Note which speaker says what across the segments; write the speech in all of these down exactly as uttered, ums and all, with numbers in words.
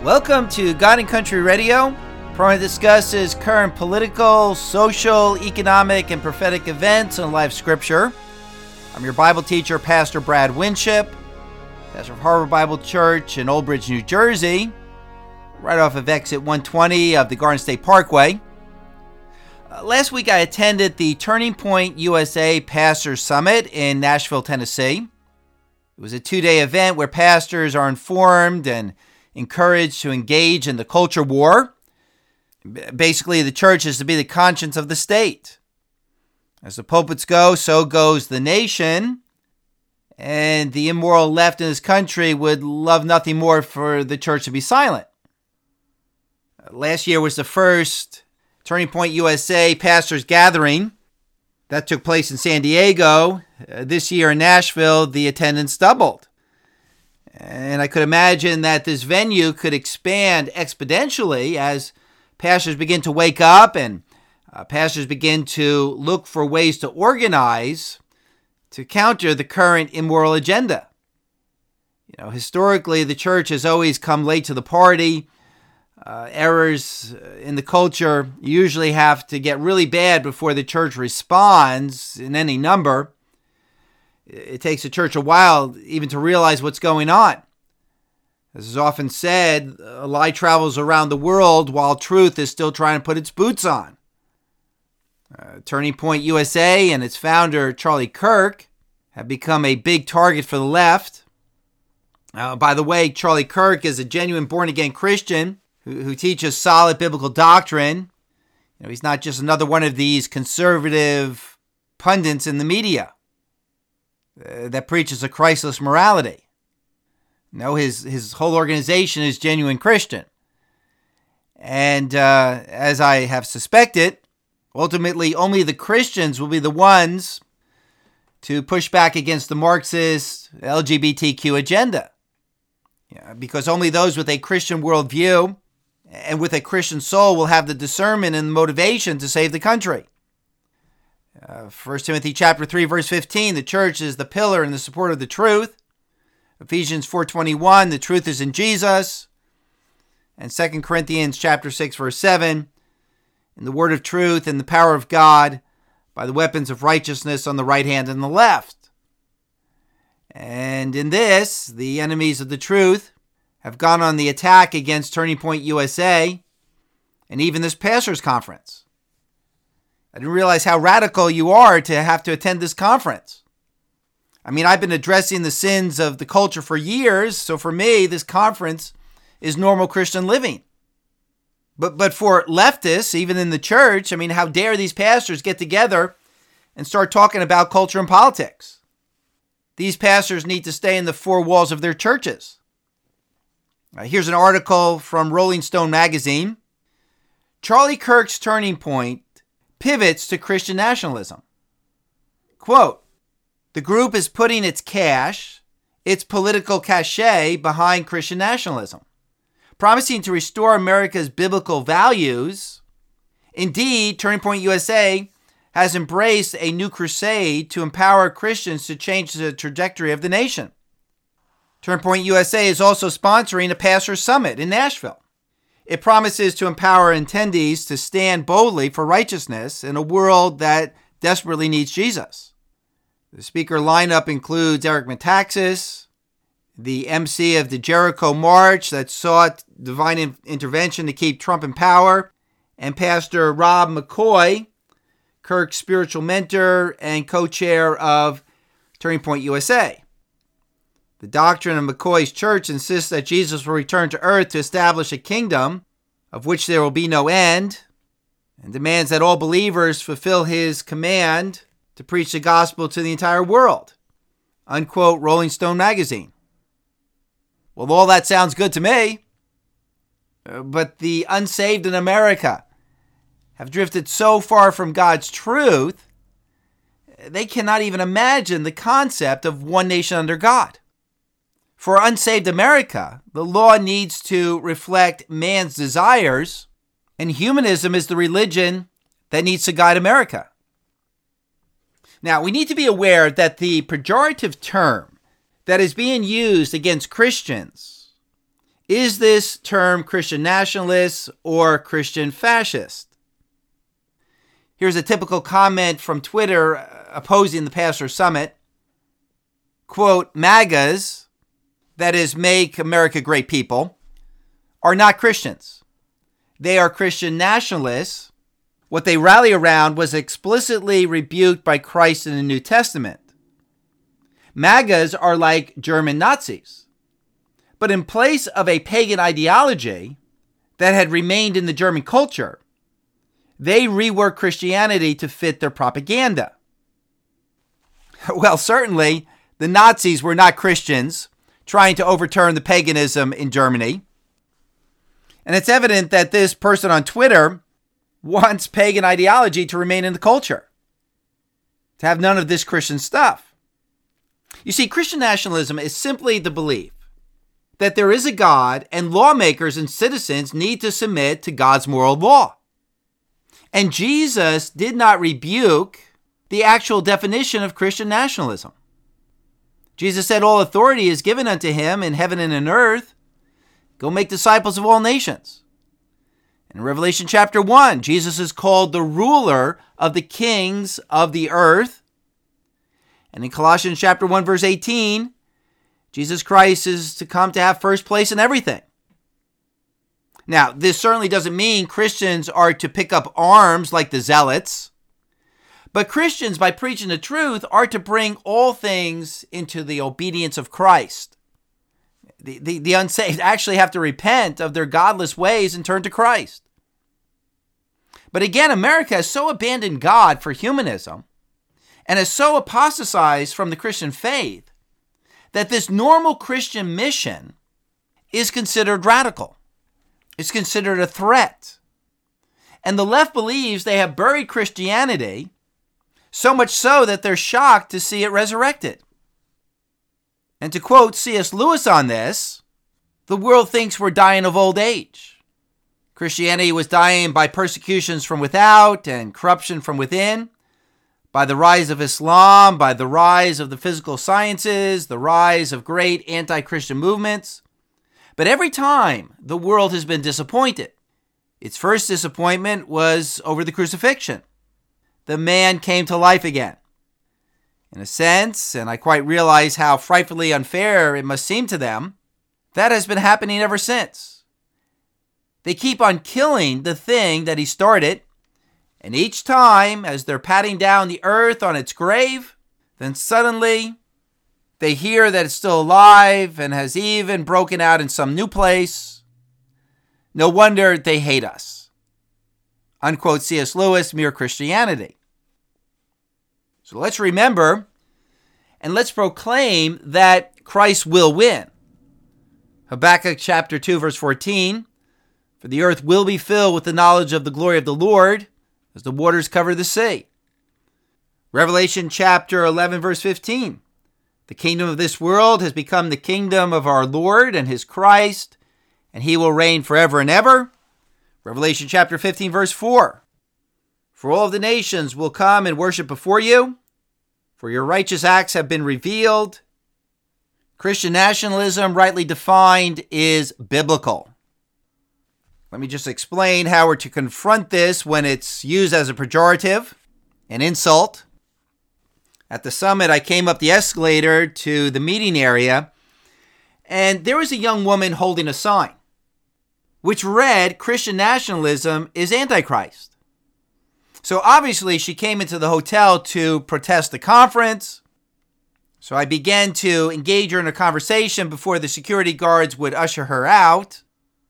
Speaker 1: Welcome to God and Country Radio. The program discusses current political, social, economic, and prophetic events in life scripture. I'm your Bible teacher, Pastor Brad Winship, pastor of Harbor Bible Church in Old Bridge, New Jersey, right off of exit one twenty of the Garden State Parkway. Uh, last week I attended the Turning Point U S A Pastors Summit in Nashville, Tennessee. It was a two-day event where pastors are informed and encouraged to engage in the culture war. Basically, the church is to be the conscience of the state. As the pulpits go, so goes the nation. And the immoral left in this country would love nothing more for the church to be silent. Last year was the first Turning Point U S A Pastors Gathering. That took place in San Diego. Uh, this year in Nashville, the attendance doubled. And I could imagine that this venue could expand exponentially as pastors begin to wake up and uh, pastors begin to look for ways to organize to counter the current immoral agenda. You know, historically, the church has always come late to the party. Uh, errors in the culture usually have to get really bad before the church responds in any number. It takes the church a while even to realize what's going on. As is often said, a lie travels around the world while truth is still trying to put its boots on. Uh, Turning Point U S A and its founder, Charlie Kirk, have become a big target for the left. Uh, by the way, Charlie Kirk is a genuine born-again Christian who, who teaches solid biblical doctrine. You know, he's not just another one of these conservative pundits in the media Uh, that preaches a Christless morality. No, his, his whole organization is genuine Christian. And uh, as I have suspected, ultimately only the Christians will be the ones to push back against the Marxist L G B T Q agenda. Yeah, because only those with a Christian worldview and with a Christian soul will have the discernment and the motivation to save the country. Uh, First Timothy chapter three, verse fifteen, the church is the pillar and the support of the truth. Ephesians four twenty-one, the truth is in Jesus. And Second Corinthians chapter six, verse seven, in the word of truth and the power of God by the weapons of righteousness on the right hand and the left. And in this, the enemies of the truth have gone on the attack against Turning Point U S A and even this pastors' conference. I didn't realize how radical you are to have to attend this conference. I mean, I've been addressing the sins of the culture for years, so for me, this conference is normal Christian living. But but for leftists, even in the church, I mean, how dare these pastors get together and start talking about culture and politics? These pastors need to stay in the four walls of their churches. Uh, here's an article from Rolling Stone magazine. Charlie Kirk's Turning Point pivots to Christian nationalism. Quote, the group is putting its cash, its political cachet behind Christian nationalism, promising to restore America's biblical values. Indeed, Turning Point U S A has embraced a new crusade to empower Christians to change the trajectory of the nation. Turning Point U S A is also sponsoring a Pastors Summit in Nashville. It promises to empower attendees to stand boldly for righteousness in a world that desperately needs Jesus. The speaker lineup includes Eric Metaxas, the M C of the Jericho March that sought divine in- intervention to keep Trump in power, and Pastor Rob McCoy, Kirk's spiritual mentor and co-chair of Turning Point U S A. The doctrine of McCoy's church insists that Jesus will return to earth to establish a kingdom of which there will be no end, and demands that all believers fulfill his command to preach the gospel to the entire world. Unquote, Rolling Stone magazine. Well, all that sounds good to me, but the unsaved in America have drifted so far from God's truth, they cannot even imagine the concept of one nation under God. For unsaved America, the law needs to reflect man's desires, and humanism is the religion that needs to guide America. Now, we need to be aware that the pejorative term that is being used against Christians Is this term Christian nationalist or Christian fascist? Here's a typical comment from Twitter opposing the Pastor Summit. Quote, MAGAs, that is Make America Great People, are not Christians. They are Christian nationalists. What they rally around was explicitly rebuked by Christ in the New Testament. MAGAs are like German Nazis. But in place of a pagan ideology that had remained in the German culture, they reworked Christianity to fit their propaganda. Well, certainly, the Nazis were not Christians trying to overturn the paganism in Germany. And it's evident that this person on Twitter wants pagan ideology to remain in the culture, to have none of this Christian stuff. You see, Christian nationalism is simply the belief that there is a God and lawmakers and citizens need to submit to God's moral law. And Jesus did not rebuke the actual definition of Christian nationalism. Jesus said, all authority is given unto him in heaven and in earth. Go make disciples of all nations. In Revelation chapter one, Jesus is called the ruler of the kings of the earth. And in Colossians chapter one, verse eighteen, Jesus Christ is to come to have first place in everything. Now, this certainly doesn't mean Christians are to pick up arms like the Zealots. But Christians, by preaching the truth, are to bring all things into the obedience of Christ. The, the, the unsaved actually have to repent of their godless ways and turn to Christ. But again, America has so abandoned God for humanism and has so apostatized from the Christian faith that this normal Christian mission is considered radical. It's considered a threat. And the left believes they have buried Christianity, so much so that they're shocked to see it resurrected. And to quote C S Lewis on this, the world thinks we're dying of old age. Christianity was dying by persecutions from without and corruption from within, by the rise of Islam, by the rise of the physical sciences, the rise of great anti-Christian movements. But every time the world has been disappointed. Its first disappointment was over the crucifixion. The man came to life again. In a sense, and I quite realize how frightfully unfair it must seem to them, that has been happening ever since. They keep on killing the thing that he started, and each time, as they're patting down the earth on its grave, then suddenly they hear that it's still alive and has even broken out in some new place. No wonder they hate us. Unquote C S Lewis, Mere Christianity. So let's remember and let's proclaim that Christ will win. Habakkuk chapter two, verse fourteen, for the earth will be filled with the knowledge of the glory of the Lord as the waters cover the sea. Revelation chapter eleven, verse fifteen, the kingdom of this world has become the kingdom of our Lord and his Christ, and he will reign forever and ever. Revelation chapter fifteen, verse four, for all of the nations will come and worship before you, for your righteous acts have been revealed. Christian nationalism, rightly defined, is biblical. Let me just explain how we're to confront this when it's used as a pejorative, an insult. At the summit, I came up the escalator to the meeting area, and there was a young woman holding a sign, which read, Christian nationalism is Antichrist. So obviously, she came into the hotel to protest the conference. So I began to engage her in a conversation before the security guards would usher her out.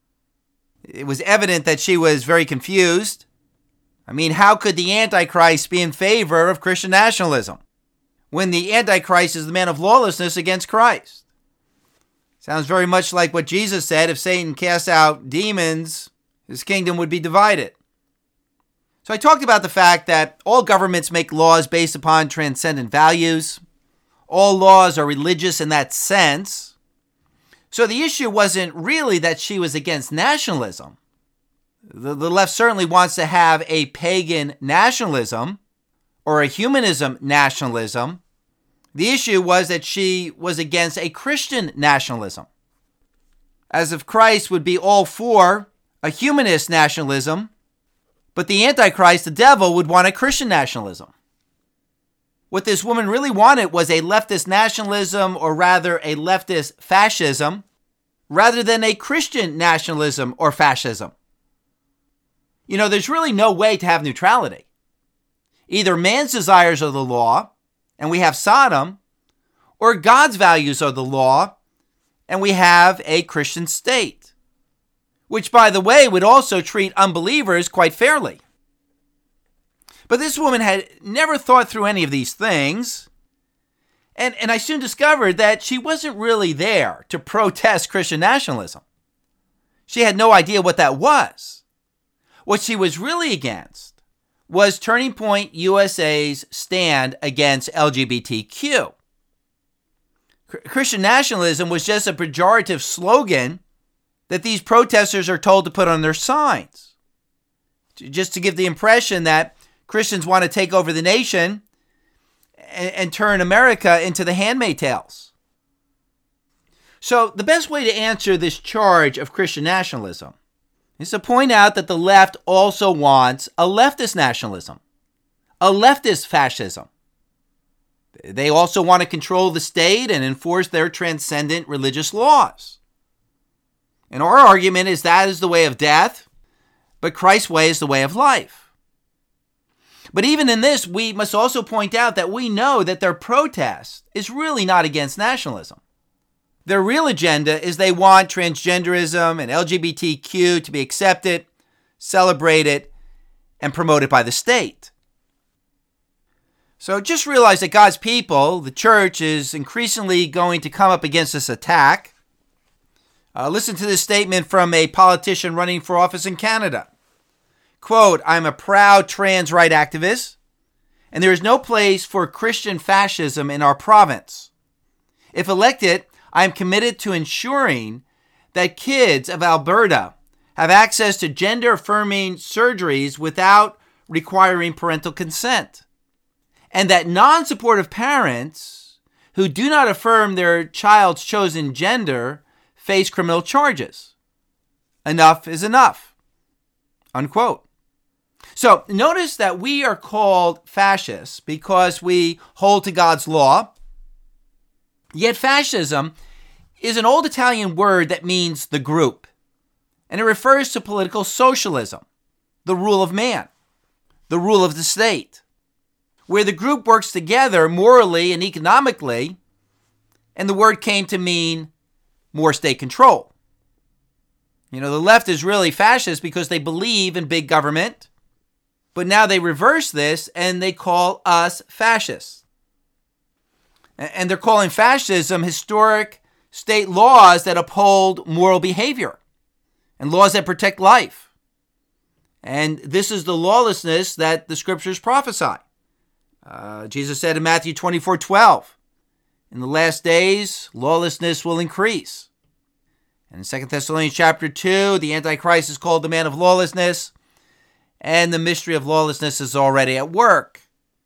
Speaker 1: It was evident that she was very confused. I mean, how could the Antichrist be in favor of Christian nationalism when the Antichrist is the man of lawlessness against Christ? Sounds very much like what Jesus said, if Satan cast out demons, his kingdom would be divided. So I talked about the fact that all governments make laws based upon transcendent values. All laws are religious in that sense. So the issue wasn't really that she was against nationalism. The, the left certainly wants to have a pagan nationalism or a humanism nationalism. The issue was that she was against a Christian nationalism. as if Christ would be all for a humanist nationalism, but the Antichrist, the devil, would want a Christian nationalism. What this woman really wanted was a leftist nationalism, or rather a leftist fascism, rather than a Christian nationalism or fascism. You know, there's really no way to have neutrality. Either man's desires are the law, and we have Sodom, or God's values are the law, and we have a Christian state, which, by the way, would also treat unbelievers quite fairly. But this woman had never thought through any of these things, and, and I soon discovered that she wasn't really there to protest Christian nationalism. She had no idea what that was. What she was really against was Turning Point U S A's stand against L G B T Q. Christian nationalism was just a pejorative slogan that these protesters are told to put on their signs, just to give the impression that Christians want to take over the nation and, and turn America into the Handmaid's Tales. So the best way to answer this charge of Christian nationalism is to point out that the left also wants a leftist nationalism, a leftist fascism. They also want to control the state and enforce their transcendent religious laws. And our argument is that is the way of death, but Christ's way is the way of life. But even in this, we must also point out that we know that their protest is really not against nationalism. Their real agenda is they want transgenderism and L G B T Q to be accepted, celebrated, and promoted by the state. So just realize that God's people, the church, is increasingly going to come up against this attack. Uh, listen to this statement from a politician running for office in Canada. Quote, "I'm a proud trans right activist, and there is no place for Christian fascism in our province. If elected, I am committed to ensuring that kids of Alberta have access to gender-affirming surgeries without requiring parental consent, and that non-supportive parents who do not affirm their child's chosen gender face criminal charges. Enough is enough." Unquote. So notice that we are called fascists because we hold to God's law. Yet fascism is an old Italian word that means the group, and it refers to political socialism, the rule of man, the rule of the state, where the group works together morally and economically, and the word came to mean more state control. You know, the left is really fascist because they believe in big government, but now they reverse this and they call us fascists. And they're calling fascism historic state laws that uphold moral behavior and laws that protect life. And this is the lawlessness that the scriptures prophesy. Uh, Jesus said in Matthew twenty-four twelve, "In the last days, lawlessness will increase." And in Second Thessalonians chapter two, the Antichrist is called the man of lawlessness, and the mystery of lawlessness is already at work.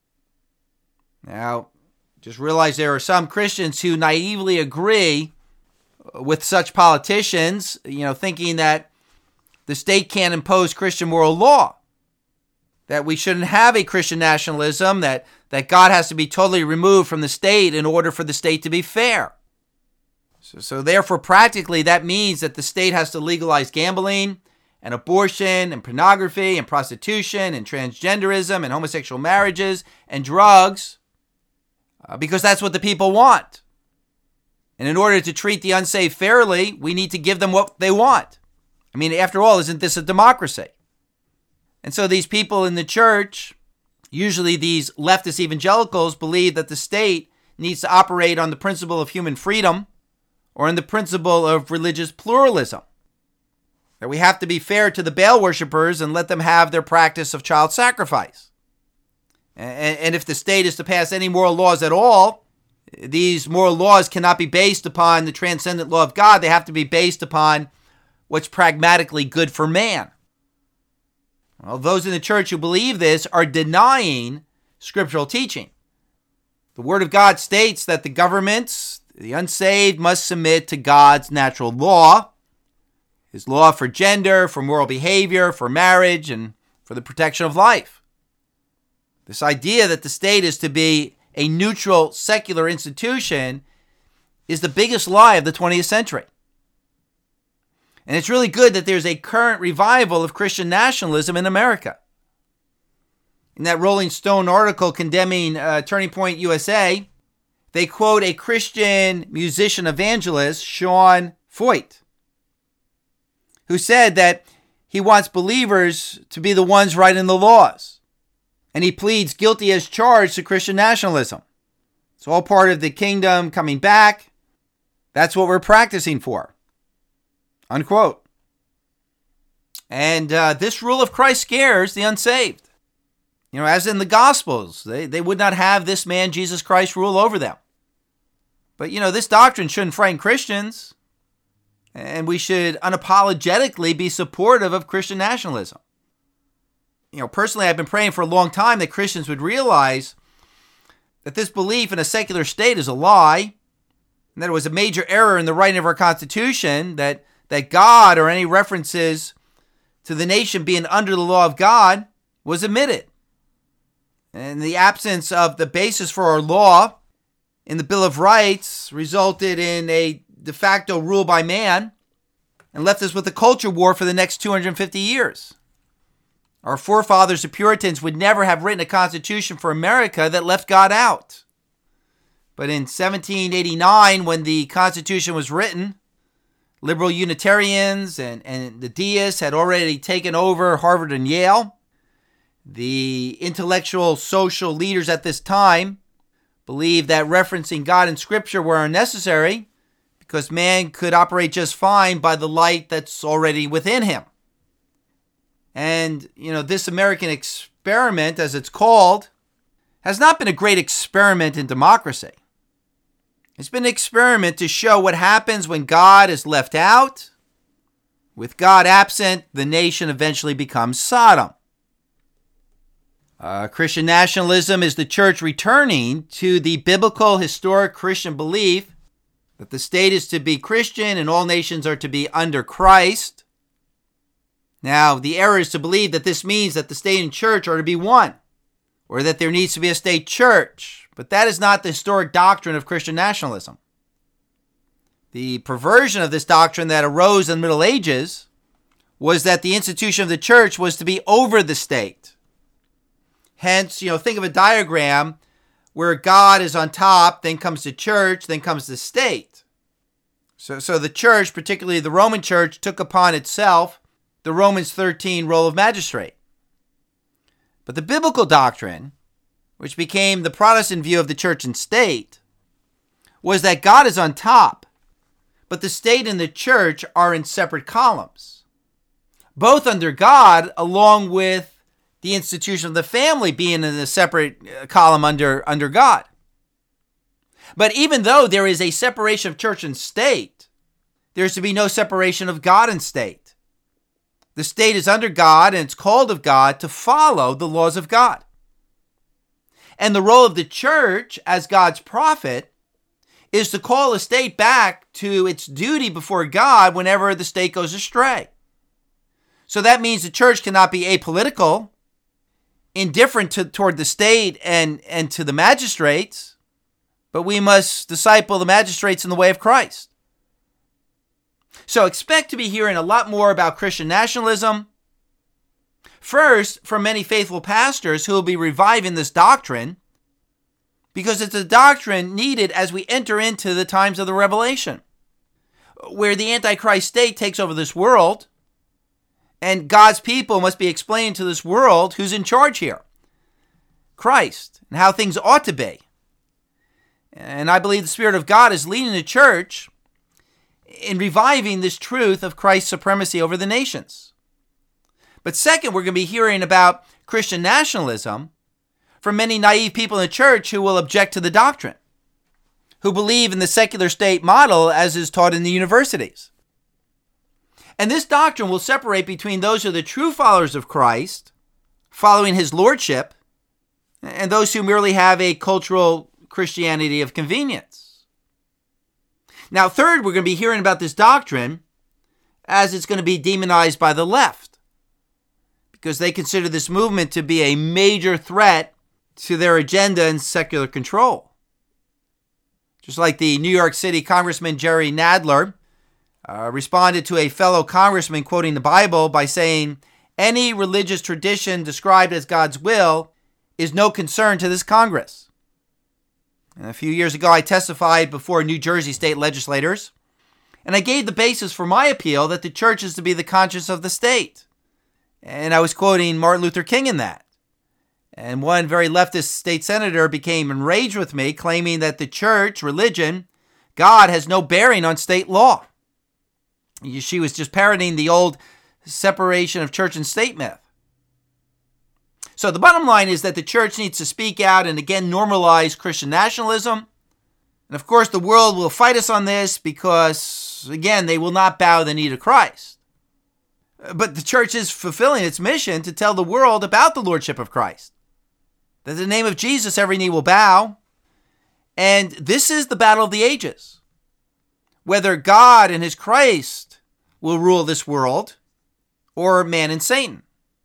Speaker 1: Now, just realize there are some Christians who naively agree with such politicians, you know, thinking that the state can't impose Christian moral law, that we shouldn't have a Christian nationalism, that, that God has to be totally removed from the state in order for the state to be fair. So, so therefore, practically, that means that the state has to legalize gambling and abortion and pornography and prostitution and transgenderism and homosexual marriages and drugs, uh, because that's what the people want. And in order to treat the unsaved fairly, we need to give them what they want. I mean, after all, isn't this a democracy? And so these people in the church, usually these leftist evangelicals, believe that the state needs to operate on the principle of human freedom or on the principle of religious pluralism. That we have to be fair to the Baal worshipers and let them have their practice of child sacrifice. And, and if the state is to pass any moral laws at all, these moral laws cannot be based upon the transcendent law of God. They have to be based upon what's pragmatically good for man. Well, those in the church who believe this are denying scriptural teaching. The Word of God states that the governments, the unsaved, must submit to God's natural law, his law for gender, for moral behavior, for marriage, and for the protection of life. This idea that the state is to be a neutral, secular institution is the biggest lie of the twentieth century. And it's really good that there's a current revival of Christian nationalism in America. In that Rolling Stone article condemning uh, Turning Point U S A, they quote a Christian musician evangelist, Sean Feucht, who said that he wants believers to be the ones writing the laws. And he pleads guilty as charged to Christian nationalism. It's all part of the kingdom coming back. That's what we're practicing for. Unquote. And uh, this rule of Christ scares the unsaved. You know, as in the Gospels, they, they would not have this man, Jesus Christ, rule over them. But, you know, this doctrine shouldn't frighten Christians. And we should unapologetically be supportive of Christian nationalism. You know, personally, I've been praying for a long time that Christians would realize that this belief in a secular state is a lie, and that it was a major error in the writing of our Constitution, that, that God or any references to the nation being under the law of God was omitted. And the absence of the basis for our law in the Bill of Rights resulted in a de facto rule by man and left us with a culture war for the next two hundred fifty years. Our forefathers, the Puritans, would never have written a constitution for America that left God out. But in seventeen eighty-nine, when the Constitution was written, liberal Unitarians and, and the deists had already taken over Harvard and Yale. The intellectual social leaders at this time believed that referencing God in Scripture were unnecessary because man could operate just fine by the light that's already within him. And, you know, this American experiment, as it's called, has not been a great experiment in democracy. It's been an experiment to show what happens when God is left out. With God absent, the nation eventually becomes Sodom. Uh, Christian nationalism is the church returning to the biblical, historic Christian belief that the state is to be Christian and all nations are to be under Christ. Now, the error is to believe that this means that the state and church are to be one, or that there needs to be a state church. But that is not the historic doctrine of Christian nationalism. The perversion of this doctrine that arose in the Middle Ages was that the institution of the church was to be over the state. Hence, you know, think of a diagram where God is on top, then comes the church, then comes the state. So, so the church, particularly the Roman church, took upon itself the Romans thirteen role of magistrate. But the biblical doctrine, which became the Protestant view of the church and state, was that God is on top, but the state and the church are in separate columns, both under God, along with the institution of the family being in a separate column under, under God. But even though there is a separation of church and state, there is to be no separation of God and state. The state is under God, and it's called of God to follow the laws of God. And the role of the church as God's prophet is to call the state back to its duty before God whenever the state goes astray. So that means the church cannot be apolitical, indifferent to, toward the state and, and to the magistrates, but we must disciple the magistrates in the way of Christ. So expect to be hearing a lot more about Christian nationalism. First, from many faithful pastors who will be reviving this doctrine, because it's a doctrine needed as we enter into the times of the Revelation, where the Antichrist state takes over this world, and God's people must be explaining to this world who's in charge here, Christ, and how things ought to be. And I believe the Spirit of God is leading the church in reviving this truth of Christ's supremacy over the nations. But second, we're going to be hearing about Christian nationalism from many naive people in the church who will object to the doctrine, who believe in the secular state model as is taught in the universities. And this doctrine will separate between those who are the true followers of Christ, following his lordship, and those who merely have a cultural Christianity of convenience. Now, third, we're going to be hearing about this doctrine as it's going to be demonized by the left, because they consider this movement to be a major threat to their agenda and secular control. Just like the New York City Congressman Jerry Nadler uh, responded to a fellow congressman quoting the Bible by saying, "Any religious tradition described as God's will is no concern to this Congress." And a few years ago, I testified before New Jersey state legislators, and I gave the basis for my appeal that the church is to be the conscience of the state. And I was quoting Martin Luther King in that. And one very leftist state senator became enraged with me, claiming that the church, religion, God has no bearing on state law. She was just parroting the old separation of church and state myth. So the bottom line is that the church needs to speak out and again normalize Christian nationalism. And of course, the world will fight us on this because, again, they will not bow the knee to Christ. But the church is fulfilling its mission to tell the world about the lordship of Christ. That in the name of Jesus, every knee will bow. And this is the battle of the ages. Whether God and his Christ will rule this world or man and Satan.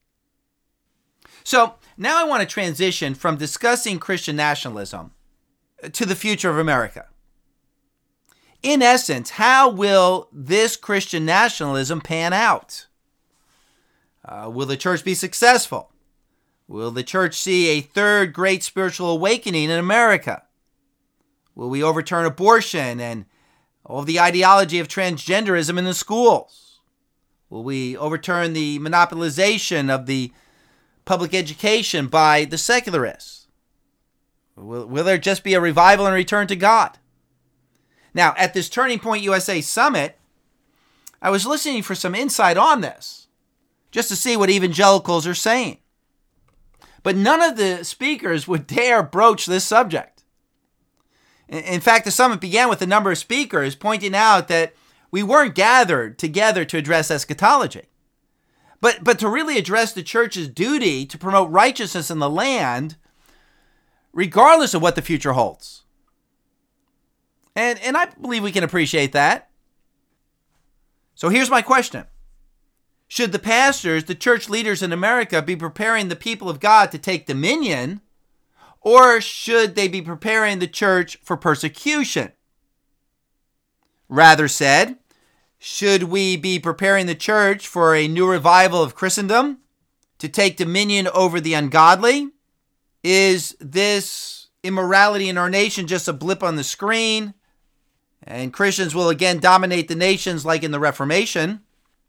Speaker 1: So now I want to transition from discussing Christian nationalism to the future of America. In essence, how will this Christian nationalism pan out? Uh, will the church be successful? Will the church see a third great spiritual awakening in America? Will we overturn abortion and all of the ideology of transgenderism in the schools? Will we overturn the monopolization of the public education by the secularists? Will, will there just be a revival and return to God? Now, at this Turning Point U S A Summit, I was listening for some insight on this, just to see what evangelicals are saying. But none of the speakers would dare broach this subject. In fact, the summit began with a number of speakers pointing out that we weren't gathered together to address eschatology, but, but to really address the church's duty to promote righteousness in the land, regardless of what the future holds. And, and I believe we can appreciate that. So here's my question. Should the pastors, the church leaders in America, be preparing the people of God to take dominion, or should they be preparing the church for persecution? Rather said, should we be preparing the church for a new revival of Christendom to take dominion over the ungodly? Is this immorality in our nation just a blip on the screen, and Christians will again dominate the nations like in the Reformation?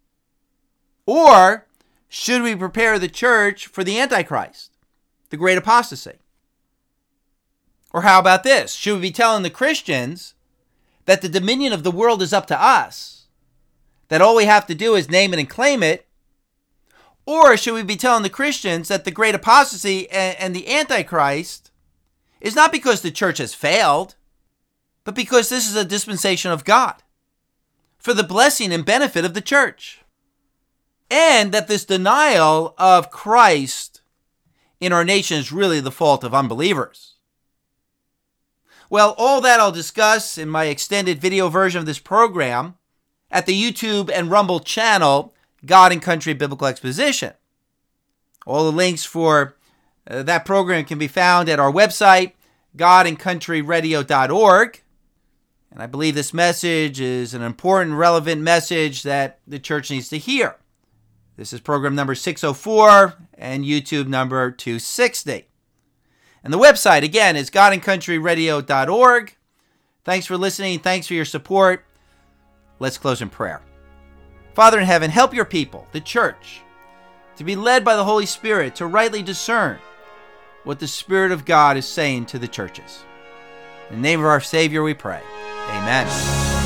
Speaker 1: Or should we prepare the church for the Antichrist, the great apostasy? Or how about this? Should we be telling the Christians that the dominion of the world is up to us, that all we have to do is name it and claim it? Or should we be telling the Christians that the great apostasy and, and the Antichrist is not because the church has failed, but because this is a dispensation of God for the blessing and benefit of the church? And that this denial of Christ in our nation is really the fault of unbelievers. Well, all that I'll discuss in my extended video version of this program at the YouTube and Rumble channel, God and Country Biblical Exposition. All the links for uh, that program can be found at our website, god and country radio dot org. And I believe this message is an important, relevant message that the church needs to hear. This is program number six oh four and YouTube number two sixty. And the website, again, is god and country radio dot org. Thanks for listening. Thanks for your support. Let's close in prayer. Father in heaven, help your people, the church, to be led by the Holy Spirit to rightly discern what the Spirit of God is saying to the churches. In the name of our Savior we pray. Amen.